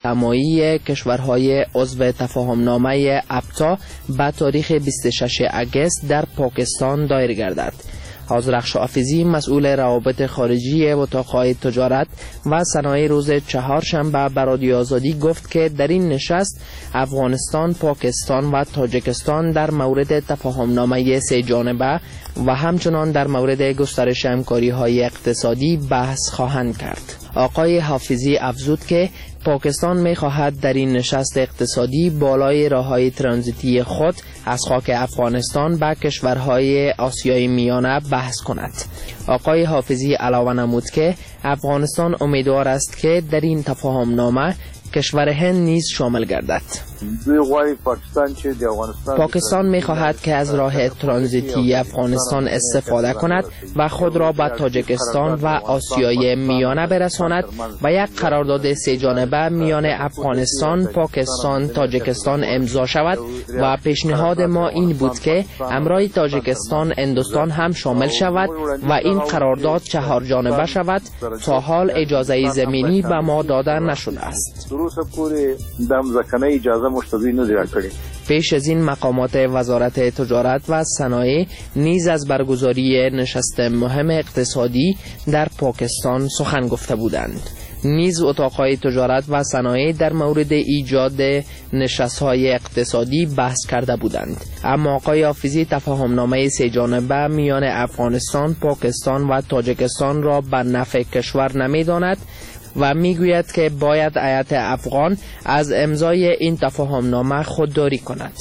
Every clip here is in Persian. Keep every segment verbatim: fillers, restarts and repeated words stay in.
تمایی کشورهای عضو تفاهمنامه ابتا به تاریخ بیست و ششم اگست در پاکستان دایر گردد. آذرخش حافظی مسئول روابط خارجی اتاقهای تجارت و صنایع روز چهارشنبه به رادیو آزادی گفت که در این نشست افغانستان، پاکستان و تاجیکستان در مورد تفاهمنامه سه جانبه و همچنان در مورد گسترش همکاری‌های اقتصادی بحث خواهند کرد. آقای حافظی افزود که پاکستان می خواهد در این نشست اقتصادی بالای راههای ترانزیتی خود از خاک افغانستان به کشورهای آسیای میانه بحث کند. آقای حافظی علاوه نمود که افغانستان امیدوار است که در این تفاهمنامه کشور هند نیز شامل گردد. پاکستان می خواهد که از راه ترانزیتی افغانستان استفاده کند و خود را به تاجیکستان و آسیای میانه برساند و یک قرارداد سه جانبه میان افغانستان، پاکستان، تاجیکستان امضا شود و پیشنهاد ما این بود که همراه تاجیکستان هندوستان هم شامل شود و این قرارداد چهار جانبه شود. تا حال اجازه زمینی به ما داده نشده است. پیش از این مقامات وزارت تجارت و صنایع نیز از برگزاری نشست مهم اقتصادی در پاکستان سخن گفته بودند. نیز اتاقهای تجارت و صنایع در مورد ایجاد نشست‌های اقتصادی بحث کرده بودند. اما آقای حافظی تفاهمنامه سه جانبه میان افغانستان، پاکستان و تاجیکستان را به نفع کشور نمی‌داند و میگوید که باید هیئت افغان از امضای این تفاهمنامه خودداری کند.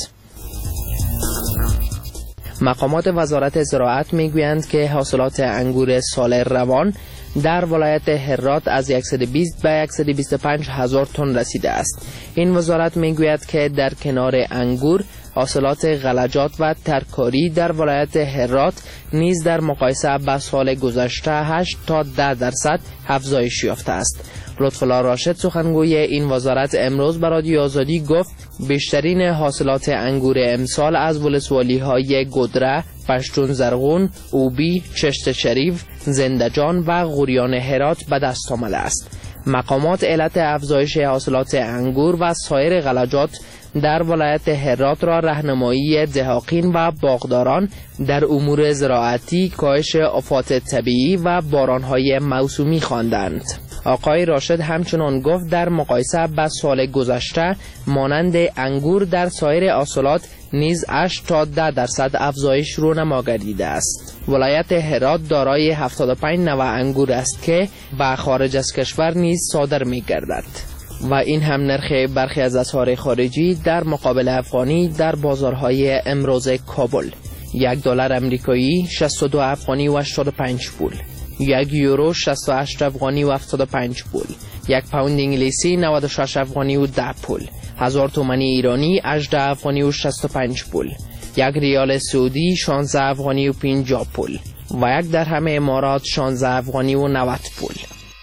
مقامات وزارت زراعت میگویند که حاصلات انگور سال روان در ولایت هرات از صد و بیست به صد و بیست و پنج هزار تن رسیده است. این وزارت میگوید که در کنار انگور حاصلات غلجات و ترکاری در ولایت هرات نیز در مقایسه با سال گذشته هشت تا ده درصد افزایش یافته است. لطفالله راشد سخنگوی این وزارت امروز به رادیو آزادی گفت بیشترین حاصلات انگور امسال از ولسوالی‌های گدره، پشتون زرغون، اوبی، چشت شریف، زندجان و غوریان هرات به دست آمده است. مقامات علت افزایش حاصلات انگور و سایر غلجات در ولایت هرات را راهنمایی دهاقین و باغداران در امور زراعتی، کاهش آفات طبیعی و بارانهای موسومی خواندند. آقای راشد همچنان گفت در مقایسه با سال گذشته مانند انگور در سایر حاصلات نیز هشت تا ده درصد افزایش رونما گردیده است. ولایت هرات دارای هفتاد و پنج نوع انگور است که به خارج از کشور نیز صادر می گردد. و این هم نرخ برخی از اسعار خارجی در مقابل افغانی در بازارهای امروز کابل: یک دلار امریکایی شصت و دو افغانی و هشتاد و پنج پول، یک یورو شصت و هشت افغانی و هفتاد و پنج پول، یک پوند انگلیسی نود و شش افغانی و ده پول، هزار تومانی ایرانی هجده افغانی و شصت و پنج پول، یک ریال سعودی شانزده افغانی و پنجاه پول و یک درهم امارات شانزده افغانی و نود پول.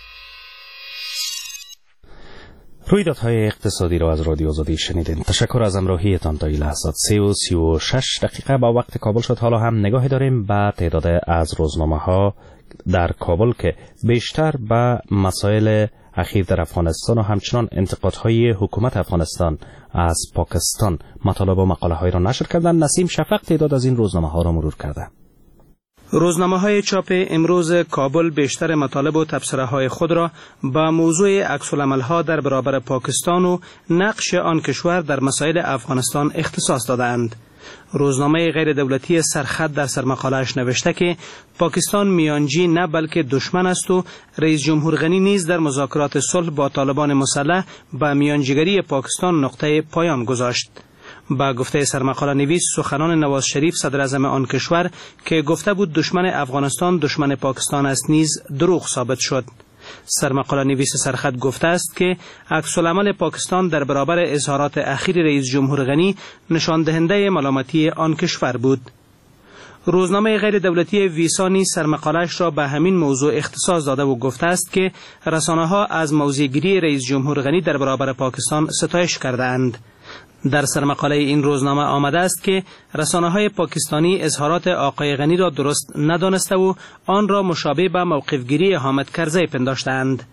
رویدادهای اقتصادی را از رادیو آزادی شنیدین. تشکر از همراهیتان تا این لحظات. سه و سی و شش دقیقه با وقت کابل شد. حالا هم نگاهی داریم به تعداد از روزنامه ها در کابل که بیشتر به مسائل اخیر در افغانستان و همچنان انتقادهای حکومت افغانستان از پاکستان مطالب و مقاله های را نشر کردند. نسیم شفق تعداد از این روزنامه ها را مرور کرده. روزنامه های چاپ امروز کابل بیشتر مطالب و تبصره های خود را با موضوع عکس‌العمل ها در برابر پاکستان و نقش آن کشور در مسائل افغانستان اختصاص دادند. روزنامه غیر دولتی سرخط در سرمقاله‌اش نوشته که پاکستان میانجی نه بلکه دشمن است و رئیس جمهور غنی نیز در مذاکرات صلح با طالبان مسلح به میانجیگری پاکستان نقطه پایان گذاشت. با گفته سرمقاله نویس سخنان نواز شریف صدر اعظم آن کشور که گفته بود دشمن افغانستان دشمن پاکستان است نیز دروغ ثابت شد. سرمقاله نویس سرخط گفته است که عکس‌العمل پاکستان در برابر اظهارات اخیر رئیس جمهور غنی نشان دهنده ملامتی آن کشور بود. روزنامه غیر دولتی ویسانی سرمقاله‌اش را به همین موضوع اختصاص داده و گفته است که رسانه‌ها از موضع‌گیری رئیس جمهور غنی در برابر پاکستان ستایش کرده‌اند. در سرمقاله این روزنامه آمده است که رسانه‌های پاکستانی اظهارات آقای غنی را درست ندانسته و آن را مشابه به موقفگیری حامد کرزی پنداشتند.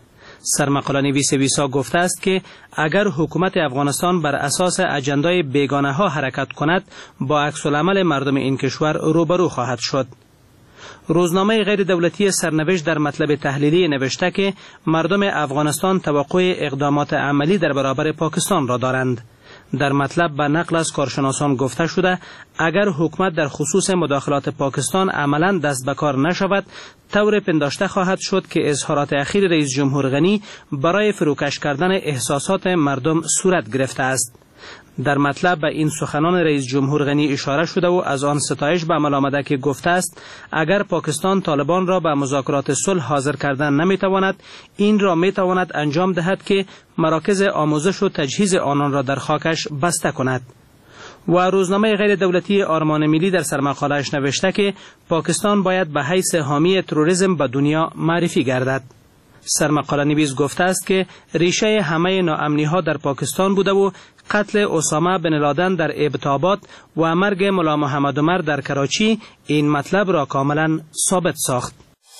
سرمقاله نویس ویسا گفته است که اگر حکومت افغانستان بر اساس اجندای بیگانه ها حرکت کند با عکس العمل مردم این کشور روبرو خواهد شد. روزنامه غیر دولتی سرنوشت در مطلب تحلیلی نوشته که مردم افغانستان توقع اقدامات عملی در برابر پاکستان را دارند. در مطلب به نقل از کارشناسان گفته شده اگر حکومت در خصوص مداخلات پاکستان عملاً دست به کار نشود، طور پنداشته خواهد شد که اظهارات اخیر رئیس جمهور غنی برای فروکش کردن احساسات مردم صورت گرفته است. در مطلب به این سخنان رئیس جمهور غنی اشاره شده و از آن ستایش به عمل آمده که گفته است اگر پاکستان طالبان را به مذاکرات صلح حاضر کردن نمیتواند، این را میتواند انجام دهد که مراکز آموزش و تجهیز آنان را در خاکش بسته کند. و روزنامه غیر دولتی آرمان ملی در سرمقاله‌اش نوشته که پاکستان باید به حیث حامی تروریسم به دنیا معرفی گردد. سرمقاله نویس گفته است که ریشه همه ناامنی ها در پاکستان بوده و قتل اسامه بن لادن در ابتاباد و مرگ ملا محمد عمر در کراچی این مطلب را کاملا ثابت ساخت.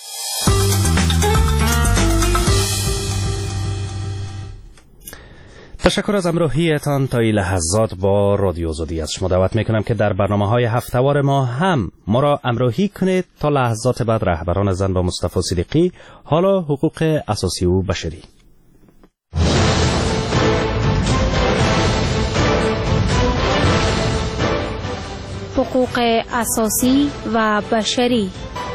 تشکر از همراهیتان تا این لحظات با رادیو آزادی. از شما دعوت میکنم که در برنامه های هفتهوار ما هم ما را همراهی کنید تا لحظات بعد. رهبران زن با مصطفی صدیقی، حالا حقوق اساسی و بشری. حقوق اساسی و بشری.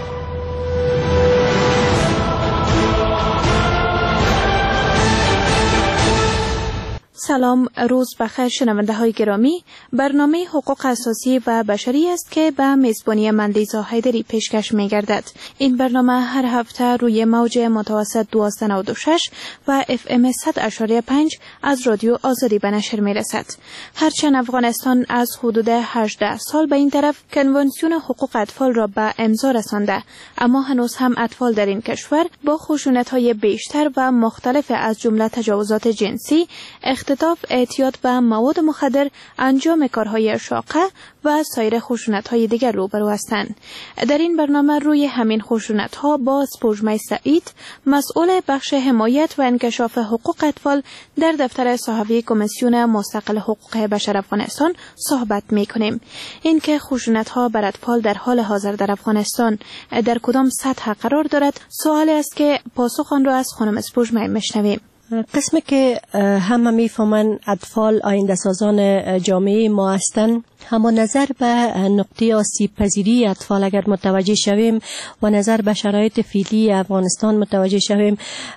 سلام، روز بخیر شنونده های گرامی. برنامه حقوق اساسی و بشری است که به میزبانی من لیزا حیدری پیشکش می گردد. این برنامه هر هفته روی موج متوسط دویست و نود و شش و اف ام صد اشاری پنج از رادیو آزادی به نشر می رسد. هرچند افغانستان از حدود هجده سال به این طرف کنوانسیون حقوق اطفال را به امضا رسانده، اما هنوز هم اطفال در این کشور با خشونت های بیشتر و مختلف از جمله تجاوزات جنسی، اختطاف، اعتیاد به مواد مخدر، انجام کارهای شاقه و سایر خشونت‌های دیگر روبرو هستند. در این برنامه روی همین خشونت‌ها با سپوږمی سعید، مسئول بخش حمایت و انکشاف حقوق اطفال در دفتر صحافی کمیسیون مستقل حقوق بشر افغانستان صحبت می‌کنیم. اینکه خشونت‌ها بر اطفال در حال حاضر در افغانستان در کدام سطح قرار دارد، سوالی است که پاسخ آن را از خانم سپوږمی می‌شنویم. قسمی که همه میفهمن اطفال آینده سازان جامعه ما هستند، اما نظر به نقطه آسیب پذیری اطفال اگر متوجه شویم و نظر به شرایط فعلی افغانستان متوجه شویم،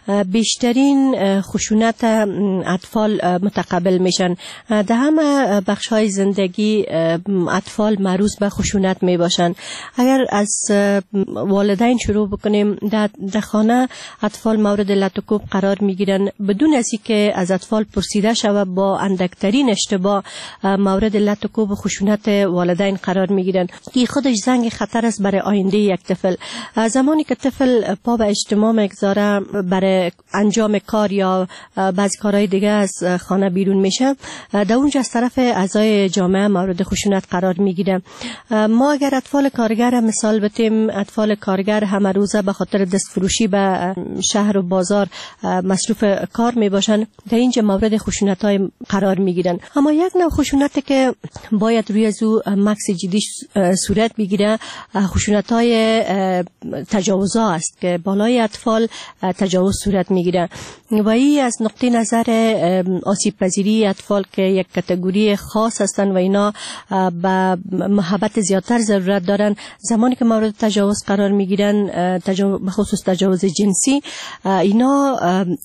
بیشترین خشونت اطفال متقبل میشن. در همه بخش های زندگی اطفال معروض به خشونت می باشن. اگر از والدین شروع بکنیم، در خانه اطفال مورد لطکوب قرار می گیرن بدون از اینکه از اطفال پرسیده شود. با اندکترین اشتباه مورد لطکوب و خشونت والدین قرار میگیرن. این خودش زنگ خطر است برای آینده یک طفل. زمانی که طفل پا به اجتماع میگذاره برای انجام کار یا بعضی کارهای دیگه از خانه بیرون میشه، در اونجا از طرف اعضای جامعه مورد خشونت قرار میگیره. ما اگر اطفال کارگر مثال بتیم، اطفال کارگر همه روزه به خاطر دستفروشی به شهر و بازار مصروف کار میباشن، در اینجا مورد خشونت های قرار میگیرن. اما یک نوع خشونت که باید روی از او مکس جدی صورت بگیره، خشونت های تجاوزها است که بالای اطفال تجاوز صورت میگیره و این از نقطه نظر آسیب پذیری اطفال که یک کاتگوری خاص هستند و اینا به محبت زیادتر ضرورت دارن. زمانی که مورد تجاوز قرار میگیرن، به خصوص تجاوز جنسی، اینا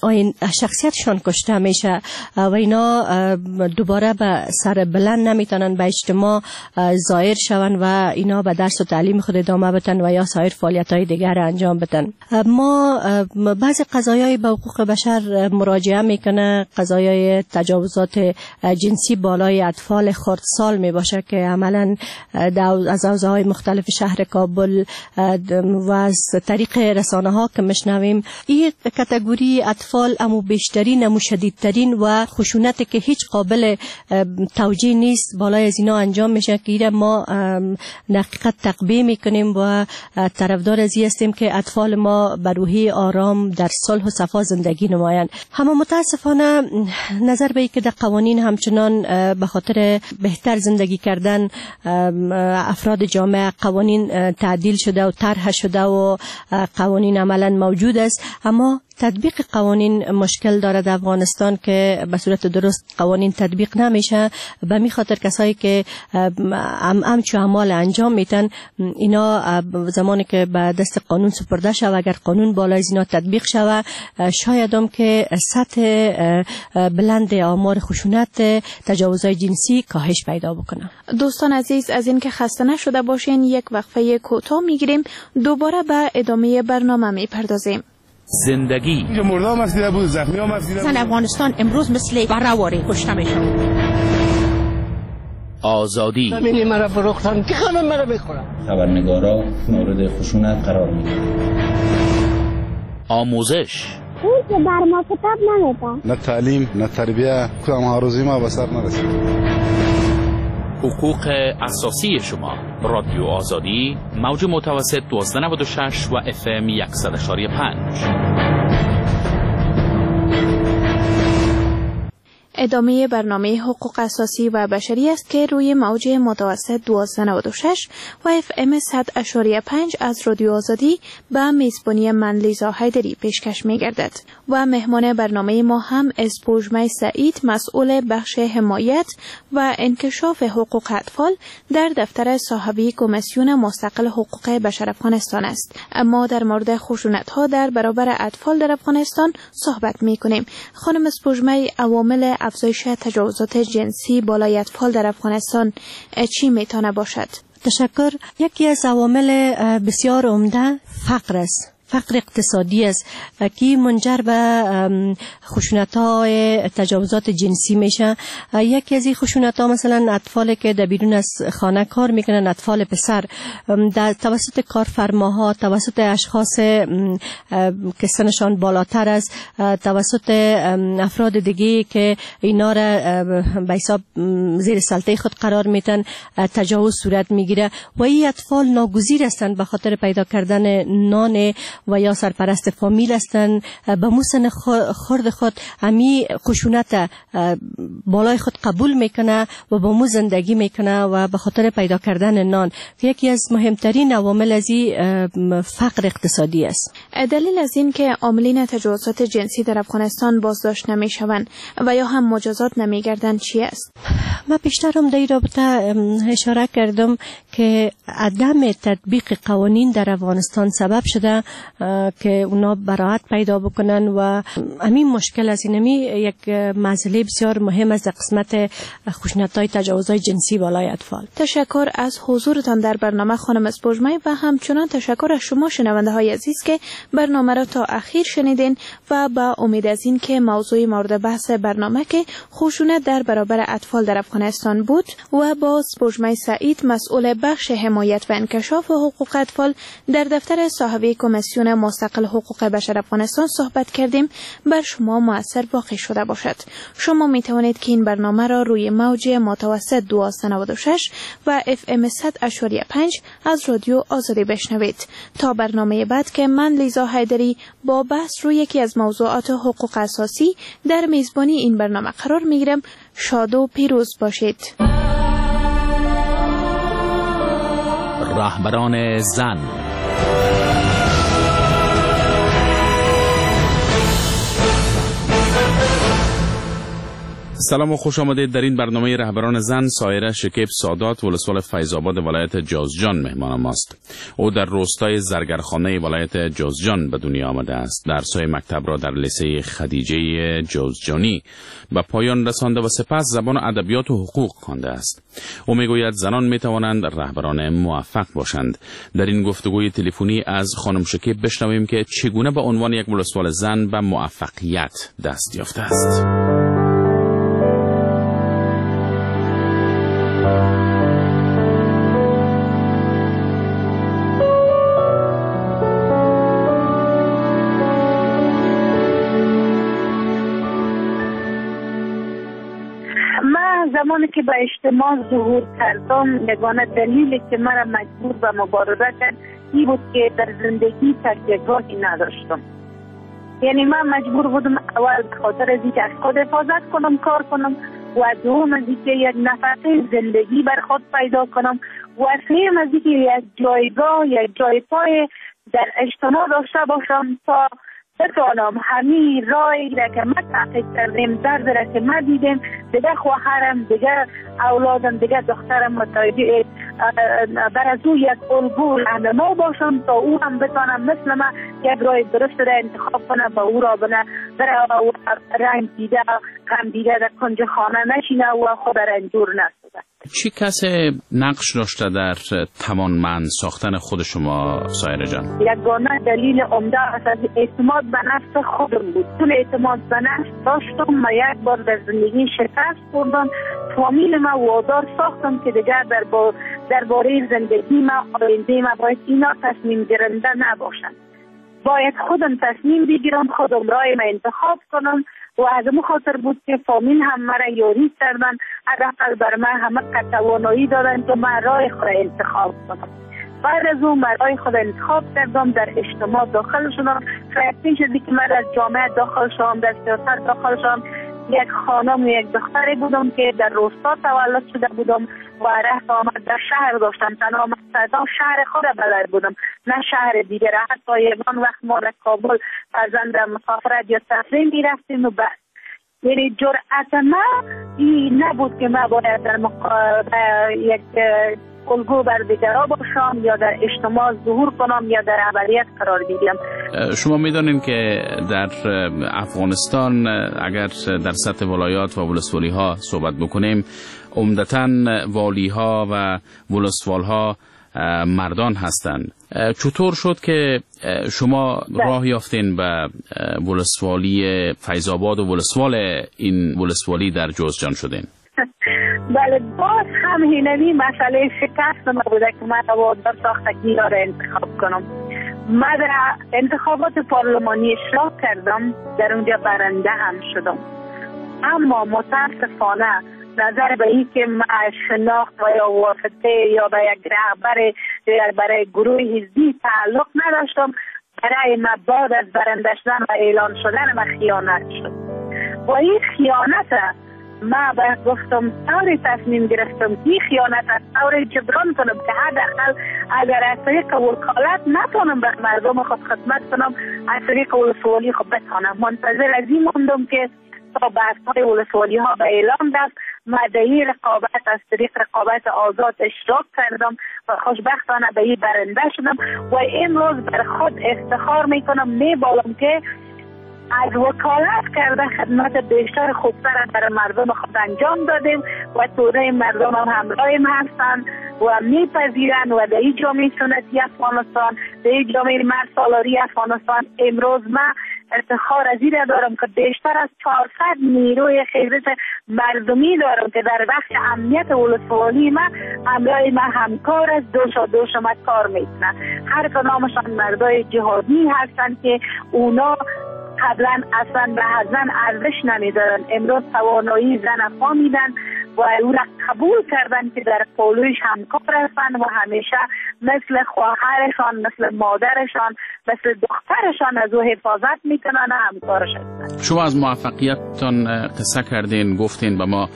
شخصیتشان کشته میشه و اینا دوباره به سر بلند نمیتونن به اجتماع ظاهر شون و اینا به درس و تعلیم خود ادامه بدن و یا سایر فعالیت‌های دیگر انجام بدن. ما بعضی قضایای به حقوق بشر مراجعه میکنه، قضایای تجاوزات جنسی بالای اطفال خردسال میباشه که عملا از حوزه‌های مختلف شهر کابل و از طریق رسانه ها که مشنویم، این کاتگوری اطفال امو بیشترین نمو شدیدترین و خشونتی که هیچ قابل توجیه نیست بالای از اینا انجام میشه که ایره ما حقیقت تقبیه میکنیم و طرفدار از این هستیم که اطفال ما به روحی آرام در صلح و صفا زندگی نمایند. اما متاسفانه نظر به که در قوانین همچنان به خاطر بهتر زندگی کردن افراد جامعه قوانین تعدیل شده و طرح شده و قوانین عملا موجود است، اما تطبیق قوانین مشکل داره در افغانستان که به صورت درست قوانین تطبیق نمیشه. به می خاطر کسایی که همچو اعمال انجام میتن اینا زمانی که به دست قانون سپرده شود اگر قانون بالای اینا تطبیق شود شاید هم که سطح بلند آمار خشونت تجاوزهای جنسی کاهش پیدا بکنه. دوستان عزیز، از این که خسته نشده باشین یک وقفه کوتاه میگیریم، دوباره به ادامه برنامه میپردازیم. زندگی مردم مسیده بود، زخمی هم مسیده بود. زن افغانستان امروز مثل برهواری کشته میشن. آزادی ببینی مرا فروختن که خانم مرا بخورم. خبرنگارا مورد خشونت قرار میگیرن. آموزش اون که بر ما کتاب نمیده، نه تعلیم نه تربیه، کدام هاروزی ما به سر نرسید. حقوق اساسی شما. رادیو آزادی موج متوسط دوازده نود و شش و اف ام صد و پنج. ادامه برنامه حقوق اساسی و بشری است که روی موج متوسط دوازده نود و شش و اف ام صد و پنج از رادیو آزادی به میزبانی من لیزا حیدری پیشکش می گردد و مهمان برنامه ما هم اسپوژمه سعید، مسئول بخش حمایت و انکشاف حقوق اطفال در دفتر صاحبی کمیسیون مستقل حقوق بشر افغانستان است. اما در مورد خشونت ها در برابر اطفال در افغانستان صحبت می کنیم. خانم اسپوژمه، عوامل افزایش تجاوزات جنسی بالای اطفال در افغانستان چی میتونه باشد؟ تشکر. یکی از عوامل بسیار عمده فقر است. فقر اقتصادی است که منجر به خشونت‌های تجاوزات جنسی میشه. یکی از این خشونت‌ها مثلا اطفالی که در بیرون از خانه کار میکنن، اطفال پسر، در توسط کارفرماها، توسط اشخاص که سنشان بالاتر است، توسط افراد دیگه که اینا را به حساب زیر سلطه خود قرار میتن تجاوز صورت میگیره و این اطفال ناگزیر هستند به خاطر پیدا کردن نان و یا سرپرست فامیل هستند. به موسن خرد خود امی خشونت بالای خود قبول میکنه و با مو زندگی میکنه و به خاطر پیدا کردن نان. یکی از مهمترین عوامل از این فقر اقتصادی است. دلیل از این که عاملین تجاوزات جنسی در افغانستان بازداشت نمیشوند و یا هم مجازات نمیگردند چی است؟ من بیشترم در این رابطه اشاره کردم که عدم تطبیق قوانین در افغانستان سبب شده که اونا براحت پیدا بکنن و همین مشکل از اینمی یک مسئله بسیار مهم از قسمت خشونت‌های تجاوزهای جنسی بالای اطفال. تشکر از حضورتان در برنامه خانم اسپوژمه و همچنان تشکر از شما شنونده های عزیز که برنامه را تا اخیر شنیدین و با امید از این که موضوع مورد بحث برنامه که خشونت در برابر اطفال در افغانستان بود و با اسپوژمه سعید، مسئول بخش حمایت و انکشاف حقوق اطفال در دفتر صاحبی کمیسیون مستقل حقوق بشر افغانستان صحبت کردیم، بر شما مؤثر واقع شده باشد. شما می توانید که این برنامه را روی موج متوسط دوازده نود و شش و اف ام صد و پنج از رادیو آزادی بشنوید. تا برنامه بعد که من لیزا حیدری با بحث روی یکی از موضوعات حقوق اساسی در میزبانی این برنامه قرار می گیرم. شاد و پیروز باشید. رهبران زن. سلام و خوش آمدید. در این برنامه رهبران زن سایره شکیب سادات ولسوال فیض‌آباد ولایت جوزجان مهمان ماست. او در روستای زرگرخانه ولایت جوزجان به دنیا آمده است. درس‌های مکتب را در لیسه خدیجه جوزجانی به پایان رسانده و سپس زبان و ادبیات و حقوق خوانده است. او میگوید زنان میتوانند رهبران موفق باشند. در این گفتگوی تلفنی از خانم شکیب بشنویم که چگونه به عنوان یک ولسوال زن به موفقیت دست یافته است. زمانی که به اجتماع ظهور کردم یگانه دلیلی که مرا مجبور به مبارزه کرد این بود که در زندگی تکیه‌گاهی نداشتم. یعنی من مجبور بودم اول به خاطر از اینکه از خود حفاظت کنم کار کنم و دوم از اینکه یک نفس زندگی بر خود پیدا کنم و سوم از اینکه یک جایگاه یک جای پای در اجتماع داشته باشم تا بتوانم همین رای را که ما تحقیق کردیم درد را که ما دیدیم دیگه خواهرم دیگه اولادم دیگه دخترم متوجه بر از او یک الگو راهنما باشم تا او هم بتوانم مثل ما یک رای درست را انتخاب کنه و او را بنا در رنگ دیده غم دیده در کنج خانه نشینه و خود رنجور نسازه. چی کسی نقش داشته در توانمند ساختن خود شما سایره جان؟ یگانه دلیل عمده از اعتماد به نفس خودم بود. چون اعتماد به نفس داشتم ما یک بار در زندگی شکست خوردم، فامیل ما وادار ساختم که دیگر در با درباره زندگی ما آینده ما باید اینا تصمیم گیرنده نباشند. باید خودم تصمیم بگیرم، خودم رای ما انتخاب کنم و از اون خاطر بود که فامیل هم مرا یاری کردن، حداقل بر من همه توانایی دادن که من رای خود انتخاب کنم. بعد از اون رای خود انتخاب کردم، در اجتماع داخل شدم. پیش از اینکه من از جامعه داخل شدم، در سیاست داخل شدم، یک خانم و یک دختری بودم که در روستا تولد شده بودم و رفت آمد در شهر داشتم. تنها مقصدم شهر خود بلد بودم نه شهر دیگر. حتی یکان وقت ما در کابل فرزند مسافرت یا تفریح می رفتیم و بس. یعنی جرأت ما این نبود که ما باید در مقا... یک الگو بر دیگرها باشم یا در اجتماع ظهور کنم یا در اولویت قرار بگیرم. شما میدونین که در افغانستان اگر در سطح ولایات و ولسوالی ها صحبت بکنیم عمدتاً والی ها و ولسوال ها مردان هستند. چطور شد که شما راه یافتین به ولسوالی فیض‌آباد و ولسوال این ولسوالی در جوزجان شدین؟ بله، باز هم اینمی مسئله شکست ما بوده که من وادار ساختگی را انتخاب کنم. من در انتخابات پارلمانی اشتراک کردم، در اونجا برنده هم شدم، اما متاسفانه نظر به این که من شناخت و یا واسطه یا به یک رهبر یا برای گروه حزبی تعلق نداشتم، برای من بعد از برنده شدن و اعلان شدن من خیانت شد. و این خیانت ما باید گفتم طوری تصمیم گرفتم این خیانت از طوری جبران کنم که حداقل اگر از طریق وکالت نتونم به مردم خود خدمت کنم، از طریق ولسوالی خود بتونم. منتظر از این موندم که تا بحث‌های ولسوالی ها به اعلام دست مدعی رقابت از طریق رقابت آزاد اشتراک کردم و خوشبختانه به این برنده شدم و امروز بر خود افتخار میکنم میبالم که از وکالت کرده خدمت بیشتر خوبتر برای مردم خود انجام دادیم و توده مردم هم همراهیم هستند و میپذیرند و در این جامعه سنتی افغانستان، در این جامعه مرد سالاری افغانستان امروز من افتخار از این دارم که بیشتر از چهارصد نیروی خیزش مردمی دارم که در بخش امنیت ولسوالی ما همراه ما همکار از دوش و دوش ما کار میکنن. هر کدامشان مردای جهادی هستند که اونا قبلا اصلا به زن ارزش نمیدارن، امروز توانایی زن افغان میدن و او را قبول کردن که در پولویش همکار هستند و همیشه مثل خواهرشان، مثل مادرشان، مثل دخترشان از او حفاظت میکنن و همکارش هستند. شما از موفقیتتان قصه کردین، گفتین به ما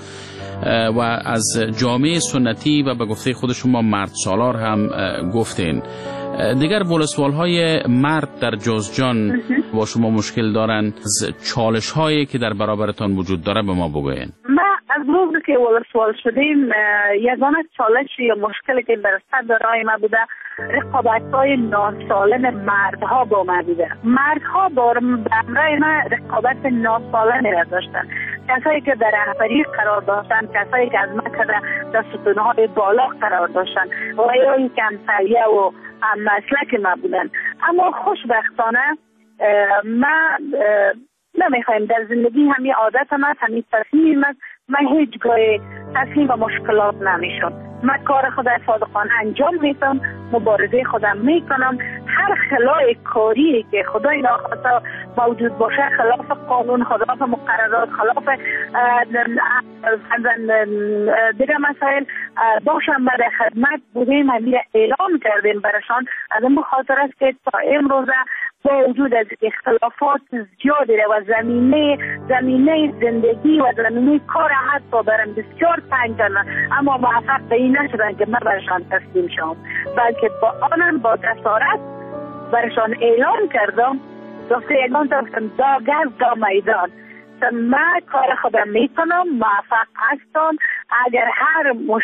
و از جامعه سنتی و به گفته خود شما مرد سالار هم گفتین. دیگر ولسوال های مرد در جوزجان با شما مشکل دارند، چالش هایی که در برابرتان وجود داره به ما بگوین. ما از روزی که ولسوال شدیم یگانه چالش یا مشکلی که در صدر راه ما بوده رقابت های ناسالم مردها با ما بوده. مردها با همراه ما رقابت ناسالم را داشتن، کسایی که در رهبری قرار داشتن، کسایی که از ما در ستونهای بالا قرار داشتن و یا این کمتریه و مسلک ما بودن. اما خوشبختانه ما نمیخوایم در زندگی همین عادت ما همین تصمیم است. من هیچ گاه تسلیم به مشکلات نمیشم. من کار خود صادقانه انجام میدم، مبارزه خودم میکنم، هر خلای کاری که خدای ناخواسته موجود باشه، خلاف قانون، خلاف مقررات، خلاف دیگه مسائل باشن برای خدمت بودیم، همین اعلام کردیم برشان. از این بخاطر است که تا امروزه با وجود از اختلافات زیادی و زمینه زمینه زندگی و زمینه کار حتی برم بسیار تنگ کردن، اما موفق به این نشدن که من برشان تسلیم شم، بلکه با آنم با جسارت برشان اعلام کردم، گفته اعلام کردم دا گز دا میدان، من کار خودم میکنم، موفق هستم. اگر هر مش...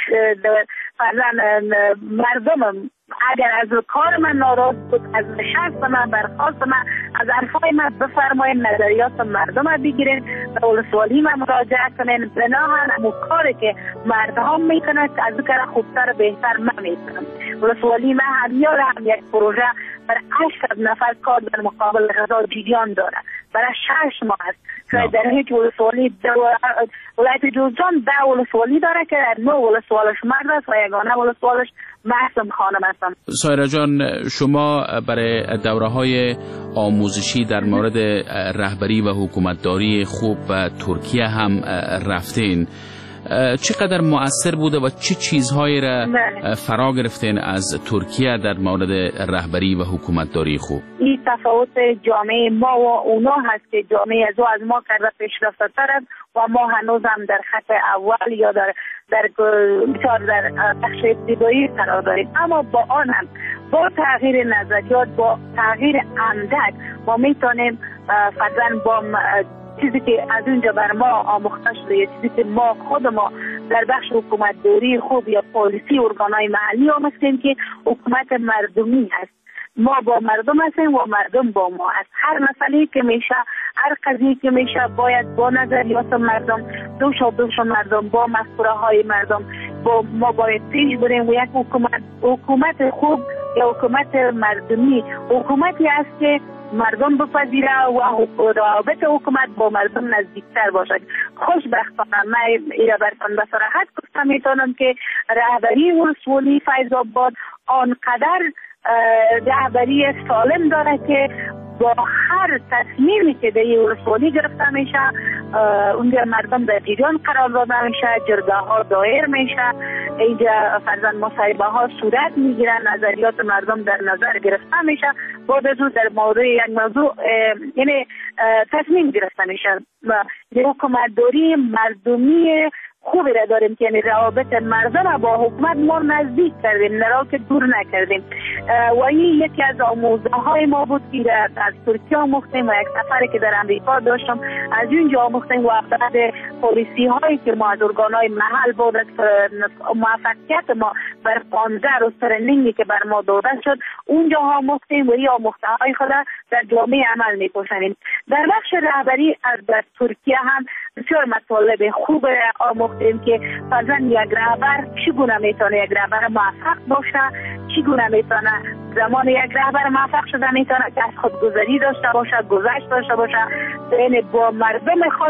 مردم اگر از کار من ناراض بود، از نشست من، برخواست من، از حرفای من بفرمایید، نظریات مردم رو بگیرین، به ولسوالی من مراجعه کنین، بناهن همون کاری که مردم میکنن که از اون کار خوبتر بهتر من میکنم. ولسوالی من همیاره هم یک پروژه برای هشت نفر کار در مقابل غذا جریان داره، برای شش ماه است. شاید در هیچ ولسوالی ولایت جوزجان ده ولسوالی داره که نو ولسوالش مرد است و یگانه ولسوالش محسن خانم هستم. سایرا جان، شما برای دوره های آموزشی در مورد رهبری و حکومتداری خوب و ترکیه هم رفتین. چقدر مؤثر بوده و چه چیزهایی را فرا گرفتین از ترکیه در مورد رهبری و حکومتداری خوب؟ این تفاوت جامعه ما و اونا هست که جامعه از از ما کرده پیشرفته تر است و ما هنوز هم در خط اول یا در در بسیار در بخش ابتدایی قرار داریم. اما با آن هم با تغییر نظریات، با تغییر اندک ما میتونیم فرضاً با چیزی که از اونجا بر ما آموخته شده، یا چیزی که ما خود ما در بخش حکومتداری خوب یا پالیسی ارگانهای محلی آموختیم که حکومت مردمی هست. ما با مردم هستیم و مردم با ما هست. هر مسئله که میشه، هر قضیه که میشه باید با نظریات مردم، دوش و دوش مردم، با مفکوره های مردم با ما باید پیش بریم و یک حکومت حکومت خوب یا حکومت مردمی حکومتی است که مردم بپذیره و روابط حکومت با مردم نزدیکتر باشد. خوشبختانه من ایره برتان به صراحت گفتم میتونم که رهبری ولسوالی فیض آباد آنقدر رهبری سالم داره که با هر تصمیمی که در ولسوالی گرفته میشه اونجا مردم در جریان قرار داده میشه، جرگه ها دایر میشه، اینجا فرضاً مصاحبه ها صورت میگیرن، نظریات مردم در نظر گرفته میشه، بعد از اون در مورد یک موضوع یعنی تصمیم گرفته میشه. حکومتداری مردمی خوبی را داریم که یعنی روابط مردم با حکومت ما نزدیک کردیم، نه که دور نکردیم. و این یکی از آموزه های ما بود که از ترکیه آموختیم و یک سفری که در امریکا داشتم از اونجا آموختیم و بعد پالیسی هایی که ما از ارگانهای محل بود، موفقیت ما بر پانزده روز ترنینگی که بر ما داده شد اونجا آموختیم و این آموخته های خود در جامعه عمل می‌کنیم. در بخش رهبری از در ترکیه هم بسیار مطالب خوب آموختیم که فرضاً یک رهبر چگونه میتونه یک رهبر موفق باشه، چگونه میتونه زمان یک رهبر موفق شده میتونه که از خودگذری داشته باشه، گذشت داشته باشه، یعنی با مردم خود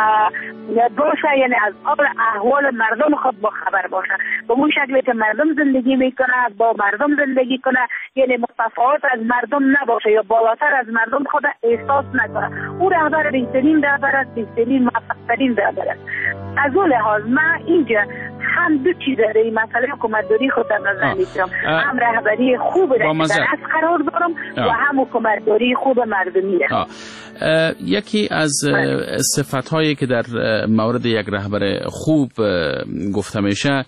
باشه، یعنی از حال احوال مردم خود با خبر باشه، به اون شکلی که مردم زندگی میکنه با مردم زندگی کنه، یعنی متفاوت از مردم نباشه یا بالاتر از مردم خود احساس نکنه. او رهبر بهترین رهبر است، بهترین موفق‌ترین رهبر است. از اون لحاظ من اینجا هم دو چیز در این مسئله حکومتداری خود در نظر میگیرم، هم رهبری خوب را که در اصل قرار دارم آه. و هم حکومتداری خوب مردمی را. یکی از صفت‌هایی که در مورد یک رهبر خوب گفته میشه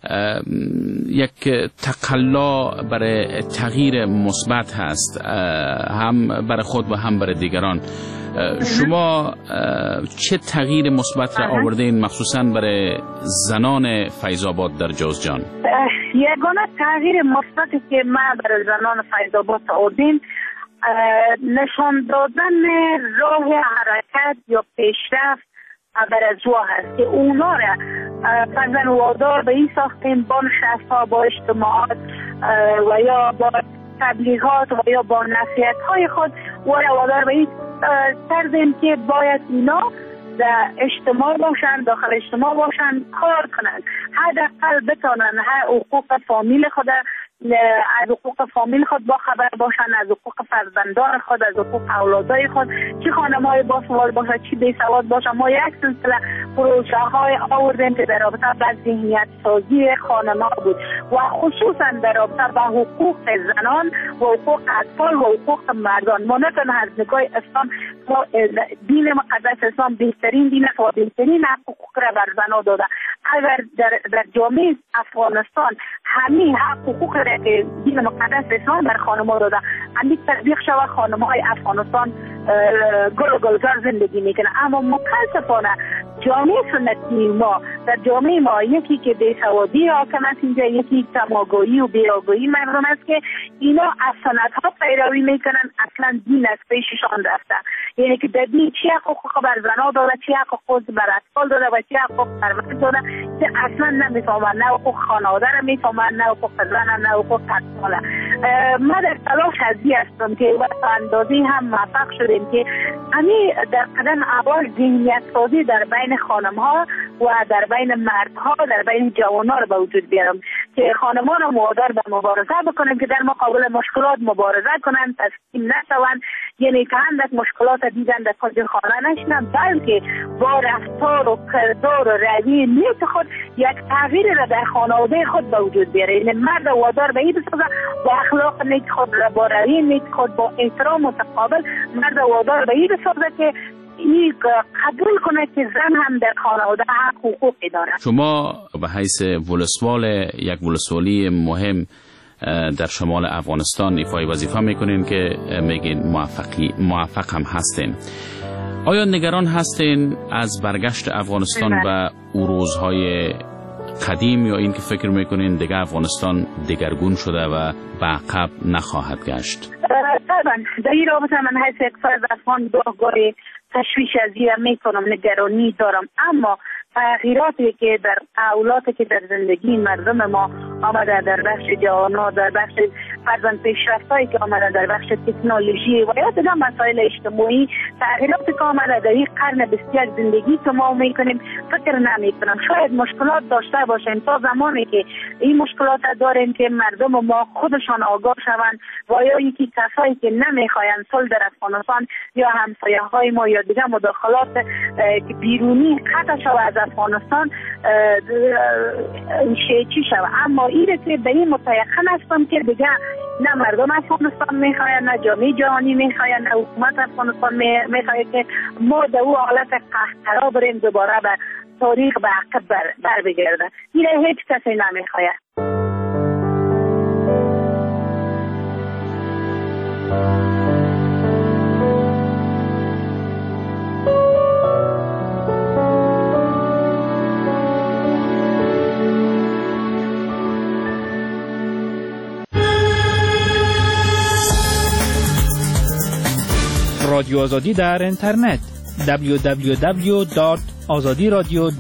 یک تقلا برای تغییر مثبت هست، هم برای خود و هم برای دیگران. شما چه تغییر مثبت را آوردین مخصوصا برای زنان فیض آباد در جوزجان؟ یگانه تغییر مثبتی که من برای زنان فیض آباد آوردیم نشان دادن راه حرکت یا پیشرفت برای زوا هست که اونا را فرزن وادار به این ساختیم با نشست‌ها، با اجتماعات و یا با تبلیغات و یا با نصیحت های خود و وادار به این کردیم که باید اینا در اجتماع باشن، داخل اجتماع باشن، کار کنن، حداقل بتانن هر حقوق فامیل خود از حقوق فامیل خود با خبر باشن، از حقوق فرزندان خود، از حقوق اولادای خود، چه خانم‌های باسواد باشه چه بی‌سواد باشه. ما یک سلسله پروژه‌های آوردیم که در رابطه با ذهنیت سازی خانم‌ها بود و خصوصا در رابطه با حقوق زنان و حقوق اطفال و حقوق مردان. ما نه تنها از نگاه اسلام، دین مقدس اسلام بهترین دین است و بهترین حقوق را بر زنان داده. اگر در, در جامعه افغانستان همین حق حقوق را که دین مقدس اسلام بر خانم‌ها داده همین تطبیق شود، خانم‌های افغانستان گل و گلزار زندگی میکنه. اما متاسفانه جامعه سنتی ما، در جامعه ما یکی که بی‌سوادی حاکم است اینجا، یکی تماگویی و بی‌آگاهی مردم است که اینا از سنت‌ها پیروی میکنن، اصلا دین از پیششان رفته. یعنی که در دین چی حقوق بر زنها داده، چی حقوق بر اطفال داده و چی حقوق بر مرد داده که اصلا نمیفهمن، نه حقوق خانواده را میفهمن، نه حقوق زن، نه حقوق اطفال. ما در تلاش ازی هستم که وقت اندازی هم موفق شدیم که همین در قدم اول ذهنیت سازی در بین خانم‌ها و در بین مردها، در بین جوان‌ها را به وجود بیارم که خانمان را وادار به مبارزه بکنیم که در مقابل مشکلات مبارزه کنند، تسلیم نشوند. یعنی که اندک مشکلات دیدن در خود خانه نشنن، بلکه با رفتار و کردار و رویه نیت خود یک تغییر را در خانواده خود به وجود بیاره. یعنی مرد وادار به این بسازه با اخلاق نیت خود، با رویه نیت خود، با احترام متقابل مرد وادار به این بسازه که این قبول کنه که زن هم در خانواده حق حقوقی داره. شما به حیث ولسوال یک ولسوالی مهم در شمال افغانستان ایفای وظیفه میکنین که میگین موفقی موفق هم هستین. آیا نگران هستین از برگشت افغانستان به او روزهای قدیم یا این که فکر میکنین دیگه افغانستان دگرگون شده و به عقب نخواهد گشت؟ طبعا در این رابطه من حیث یک فرد افغان گاهی تشویش از این میکنم، نگرانی دارم. اما تغییراتی که در اولاتی که در زندگی مردم ما آمده، در بخش جوانا، در بخش فرزند پیشرفتایی که آمده، در بخش تکنولوژی و یا دیگر مسائل اجتماعی، تغییراتی که آمده در این قرن بیست و یک زندگی که ما میکنیم فکر نمیکنم. شاید مشکلات داشته باشیم تا زمانی که این مشکلات داریم که مردم ما خودشان آگاه شوند و یا یکی کسایی که نمیخواین صلح در افغانستان یا همسایه های ما یا دیگر مداخلات بیرونی قطع شود از افغانستان چی شود. اما این که به این متیقن هستم که دیگه نه مردم افغانستان میخواین، نه جامعه جهانی میخواین، نه حکومت افغانستان میخواین که ما در او حالت قهقرا بریم دوباره به تاریخ به عقب بر, بر بگرده. این هیچ کسی نمیخواین. رادیو آزادی در اینترنت دبلیو دبلیو دبلیو دات آزادی رادیو